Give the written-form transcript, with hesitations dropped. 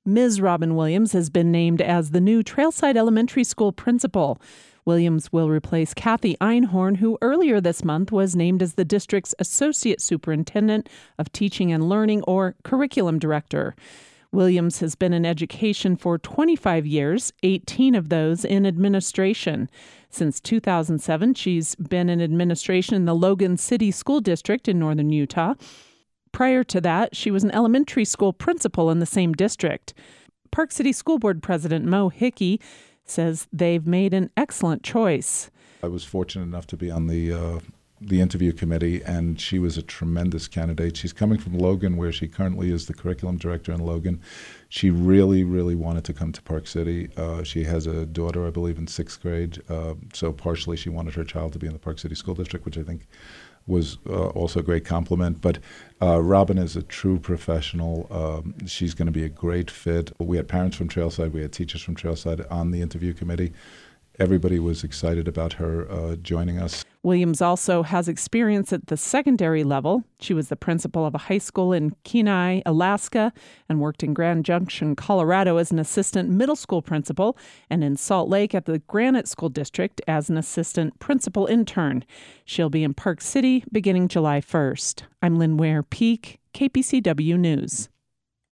Ms. Robin Williams has been named as the new Trailside Elementary School principal. Williams will replace Kathy Einhorn, who earlier this month was named as the district's Associate Superintendent of Teaching and Learning, or Curriculum Director. Williams has been in education for 25 years, 18 of those in administration. Since 2007, she's been in administration in the Logan City School District in northern Utah. Prior to that, she was an elementary school principal in the same district. Park City School Board President Mo Hickey says they've made an excellent choice. I was fortunate enough to be on the interview committee, and she was a tremendous candidate. She's coming from Logan, where she currently is the curriculum director in Logan. She really, really wanted to come to Park City. She has a daughter, I believe, in 6th grade, so partially she wanted her child to be in the Park City School District, which I think was also a great compliment. But Robin is a true professional. She's going to be a great fit. We had parents from Trailside, we had teachers from Trailside on the interview committee. Everybody was excited about her joining us. Williams also has experience at the secondary level. She was the principal of a high school in Kenai, Alaska, and worked in Grand Junction, Colorado as an assistant middle school principal, and in Salt Lake at the Granite School District as an assistant principal intern. She'll be in Park City beginning July 1st. I'm Lynn Ware Peak, KPCW News.